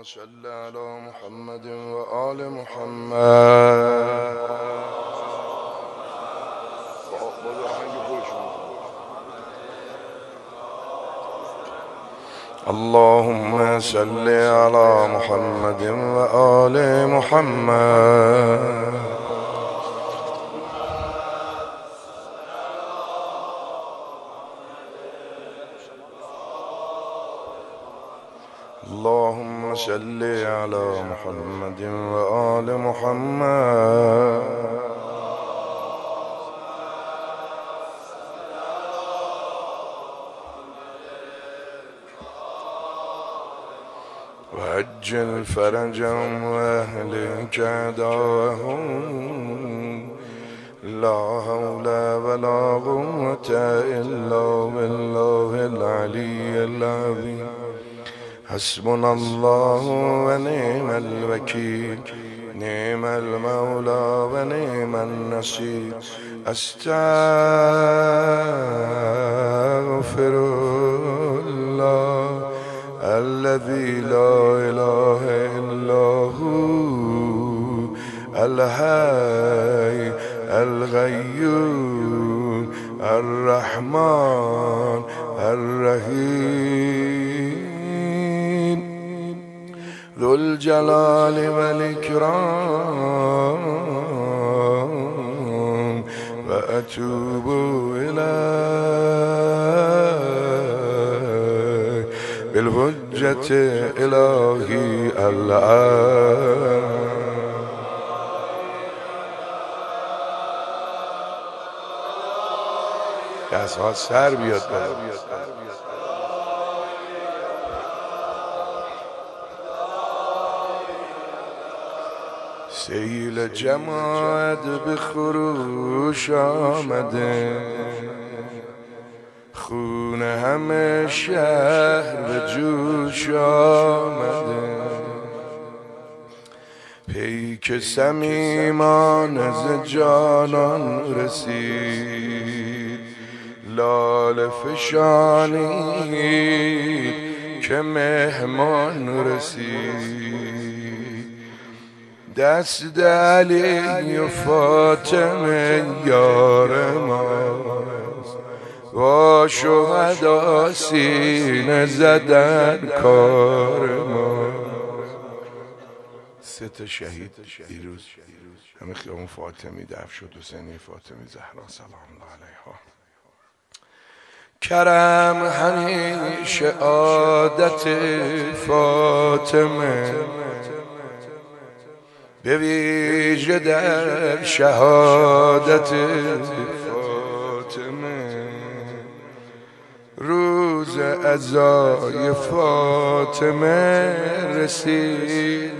صل على محمد وآل محمد. اللهم صل على محمد وآل محمد. اللهم صل على محمد وآل محمد. وعجل فرجهم واهلك دعوهم. لا حول ولا قوة إلا بالله العلي العظيم. حسبنا الله ونعم الوكيل. نعم المولى ونعم النصير. أستغفر الله الذي لا إله إلا هو الحي القيوم الرحمن الرحيم ذو الجلال والإكرام. وأتوب إليه بالحجة إلهي الآن. دست‌ها سر بیاد سیل جماعت به خروش آمده. خون همه شهر به جوش آمده. پیک صمیمان ز جانان رسید. لاله فشانید که مهمان رسید. دست علی و فاطمه یار ماست. با شهدا سینه زدن کار ماست. 3 شهید دیروز همه خیابون فاطمی دفن شد. حسینی فاطمی زهرا سلام الله علیها. کرم همیشه عادت فاطمه. به ویژه در شهادت فاطمه. روز عزای فاطمه رسید.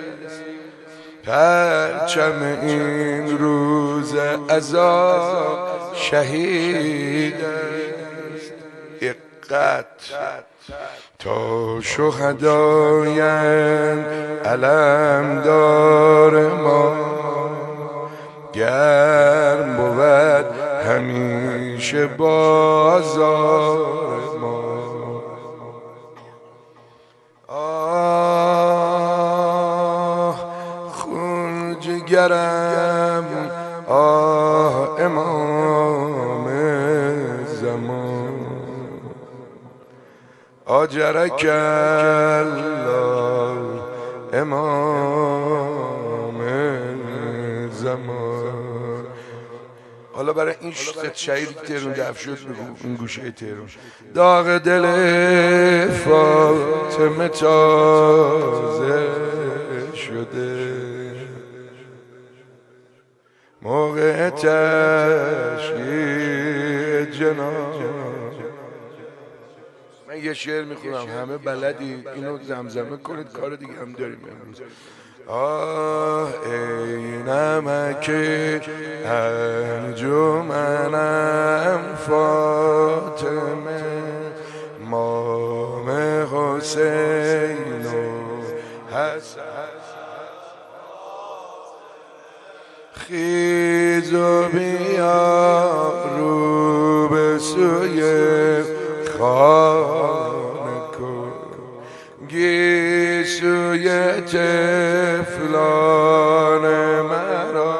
پرچم این روز عزا شهید است. اقت تا شهدایند علمدار ما. گرم بود همیشه بازار ما. آه خون جگرم. آه امام زمان. آجرک الله امام زمان. حالا برای این 3 شهید تهران دفن شد بگو این گوشه تهران. داغ دل فاطمه تازه شده. موقع تشییع جنازه. من یه شعر میخونم همه بلدی اینو زمزمه کنید. کار دیگه هم داریم امروز. آه ای نمک انجمنم فاطمه. مام حسین و حسن. خیز و بیا رو به سوی خانه کن. سوی طفلان مرا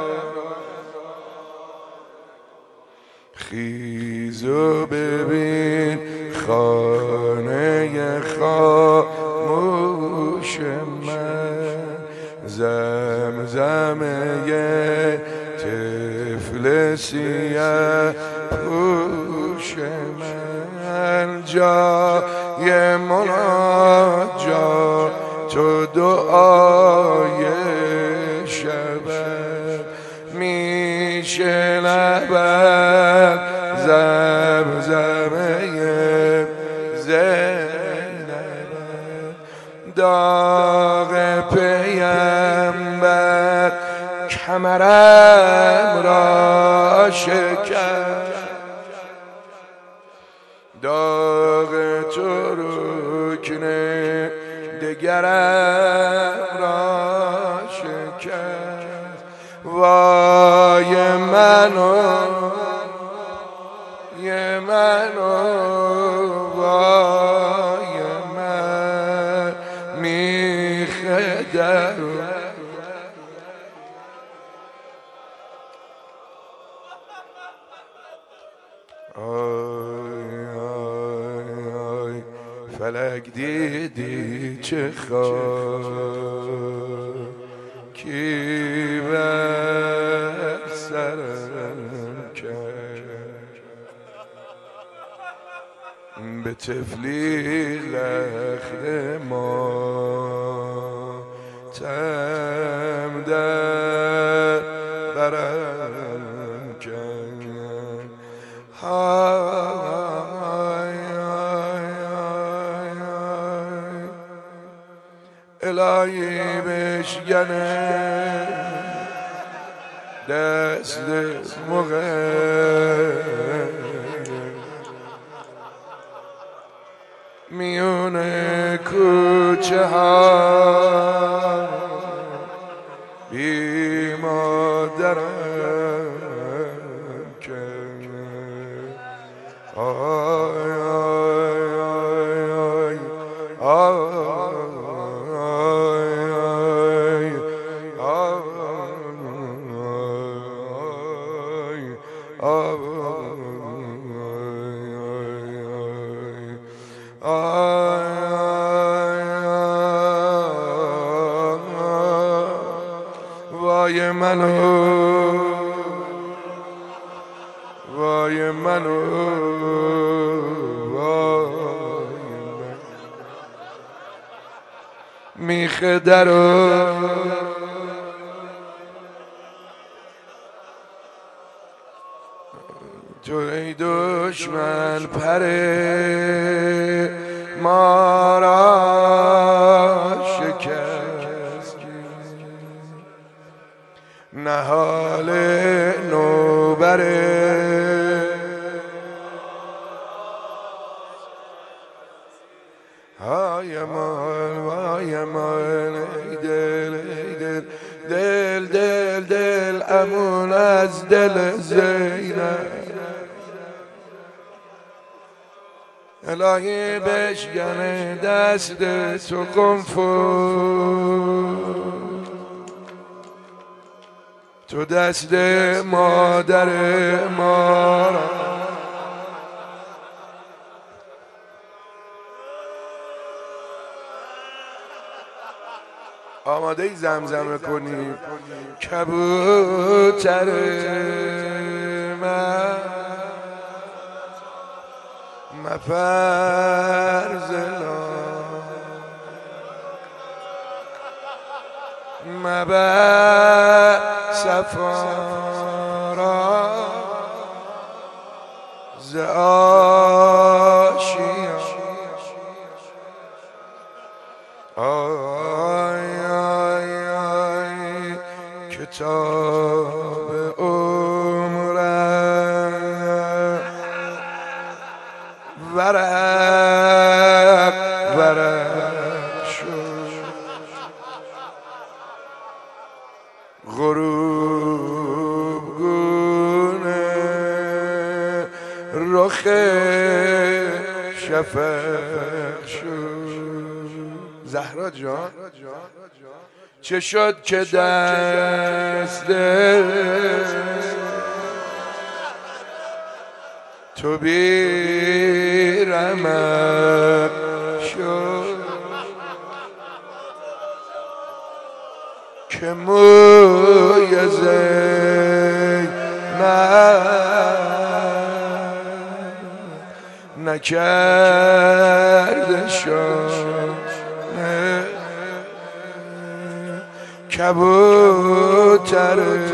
خیز و ببین خانه خاموش من زمزمه طفل سیه پوش من جای مناجات و دعای شبت میشنود زمزمه زینب داغ پیمبر کمرم را شکست داغ تو رکنه دگرم را شکست وای منو وای من میخدر فلک دیدی چه خاکی بر سرم کرد به طفلی لخت ماتم در برم کرد الهی بشکنه دست مغرب میون کوچه ها بی مادرم کرد آی آی آی آی وای منو میخه درو تو ای دشمن پر ما را شکست نهال نوبره های مال ای دل دل دل دل امون از دل زینب الهی بشکنه دست تو قنفذ تو دست مادر ما را آماده ای زمزمه کنی کبوتر من مپرزلا مبر سفارا ز آشیا آی آی آی کتاب عمرم ورق شد غروب گونه رخ شفق شد زهرا جان چه شد که دست تو بی رمق شد که موی زینب نکرده شانه کبوتره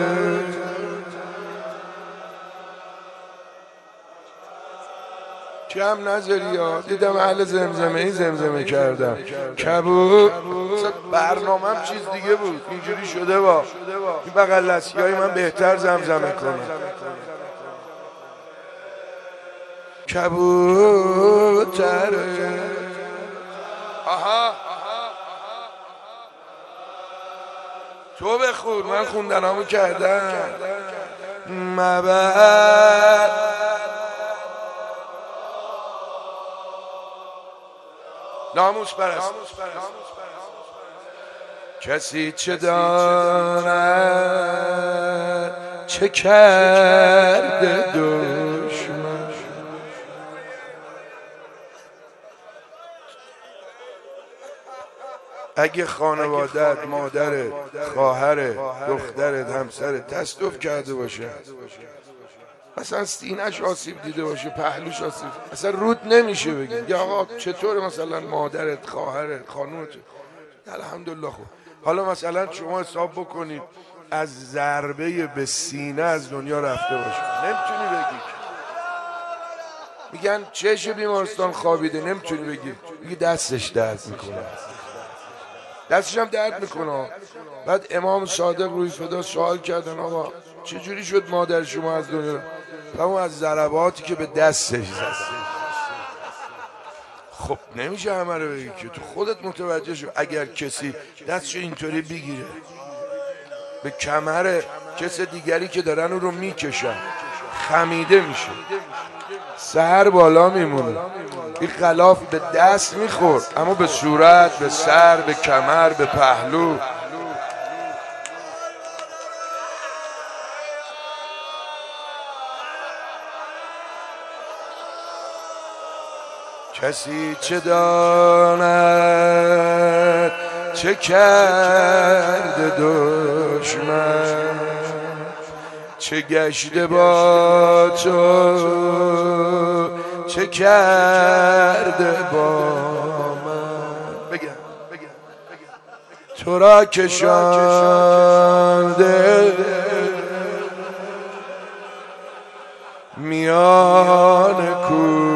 کم نذاری ها دیدم اهل زمزمه ای زمزمه کردم برنامه‌م چیز دیگه بود اینجوری شده با این بغل دستیای من بهتر زمزمه کنم کبوتره آها تو بخون من خوندنامو کردم مبر ناموس پرست کسی چه داند چه کرده دشمن اگه خانوادت مادرت خواهرت دخترت همسرت تصادف کرده باشه اصلا سینه‌اش آسیب دیده باشه پهلوش آسیب اصلا رود نمیشه بگیم یا آقا چطور مثلا مادرت خواهرت خانومت الحمدلله خوب حالا مثلا شما حساب بکنید از ضربه به سینه از دنیا رفته باشه نمیتونی بگی میگن چش بیمارستان خوابیده نمیتونی بگی میگی دستش درد میکنه دستش هم درد میکنه بعد امام صادق روی فدا سوال کردن آقا چجوری شد مادر شما از دنیا همون از ضرباتی که به دستش زد خب نمیشه همه رو بگی که تو خودت متوجه شو اگر کسی دستشو اینطوری بگیره به کمر کس دیگری که دارن او رو میکشن خمیده میشه سر بالا میمونه این غلاف به دست میخورد اما به صورت به سر به کمر به پهلو کسی چه داند چه کرده دشمن چه گشته با تو چه کرده با من بگم تو را کشانده میان کو